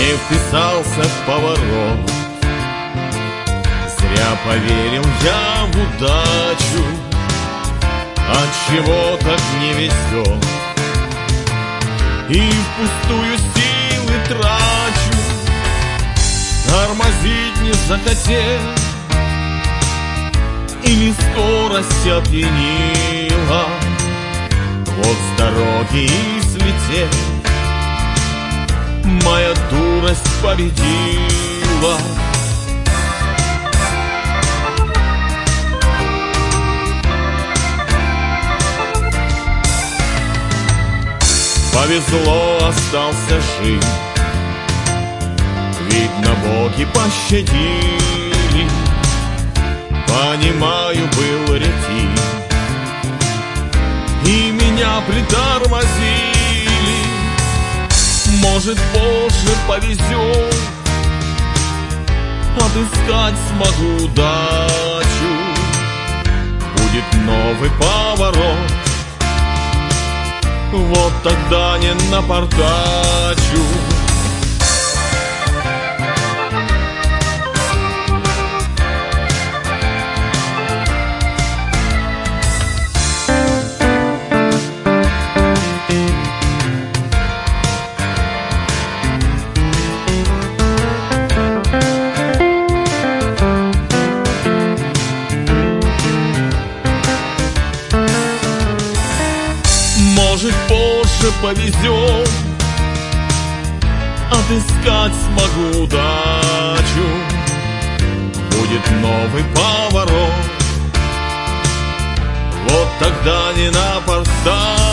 не вписался в поворот. Зря поверил я в удачу, отчего так не везет, и впустую силы трачу. Тормозить не захотел, или скорость опьянила, вот с дороги и слетел, моя дурость победила. Повезло, остался жив, видно, боги пощадили. Понимаю, был ретив, и меня притормозили. Может, позже повезет, отыскать смогу удачу. Будет новый поворот, вот тогда не напортачу. Может, позже повезет, отыскать смогу удачу. Будет новый поворот, вот тогда не напортачу.